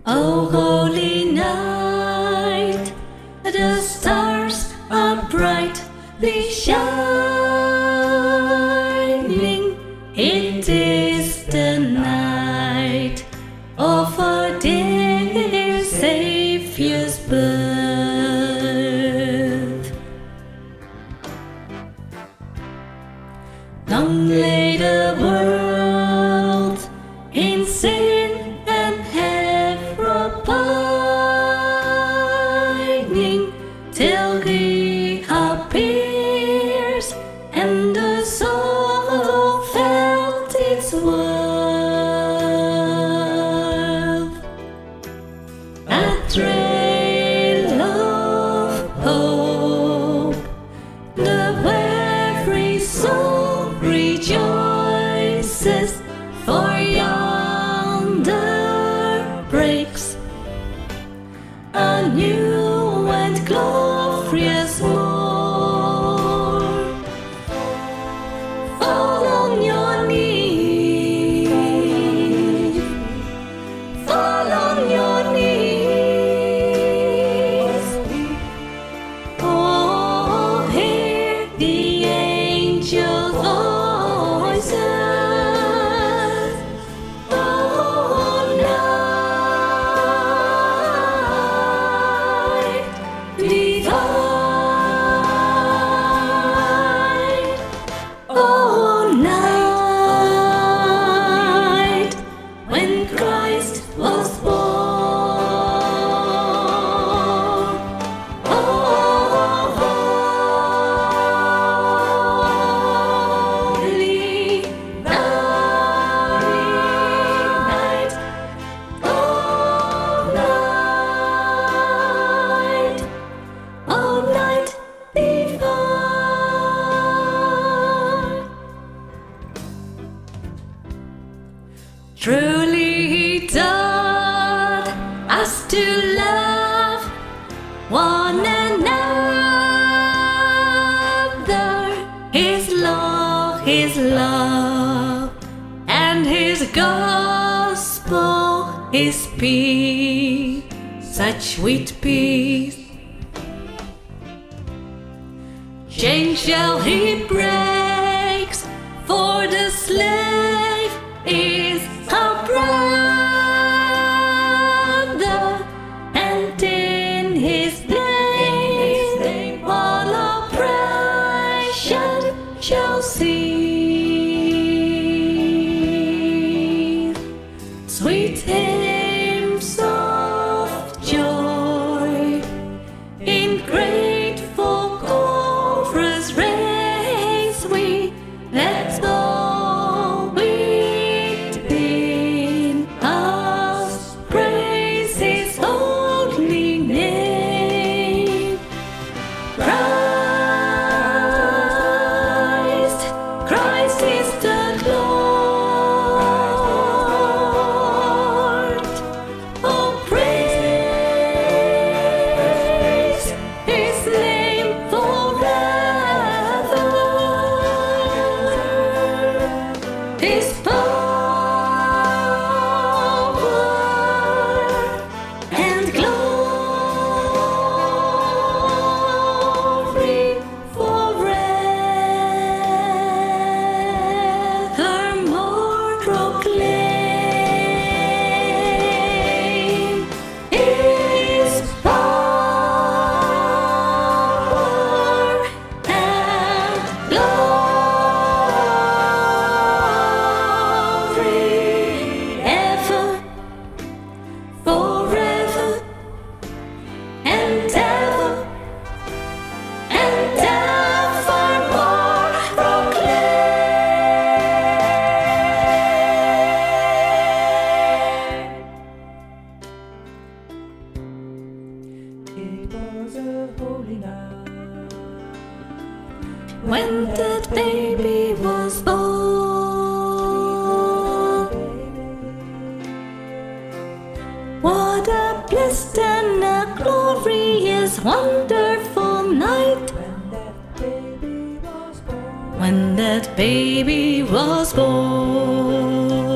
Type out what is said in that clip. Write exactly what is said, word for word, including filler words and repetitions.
O holy night, the stars are brightly shining. It is the night of our dear Saviour's birth. Long lay the world in sin and error pining, till He appears and the soul felt its worth. A trail of hope, the weary soul rejoices, for yonder breaks a new and glorious morn. Fall on your knees, fall on your knees. Oh, hear the angel voices. Oh, night divine. Oh, night when Christ was born. Oh, holy night. Oh, night. Oh, night divine. Truly He taught us to love one another. His law, His love, and His gospel, His peace, such sweet peace. Chains shall He breaks, for the slave is our brother, and in His name all oppression shall cease. Sweet hymns of joy in grateful chorus raise we, let's all within us praise His holy name. Christ, Christ is the Lord. Oh, praise His name forever. His power and glory forevermore proclaim. His power and glory ever, forever and ever and evermore proclaim. It was a holy night When that baby was born, what a blessed and a glorious, wonderful night when that baby was born. when that baby was born.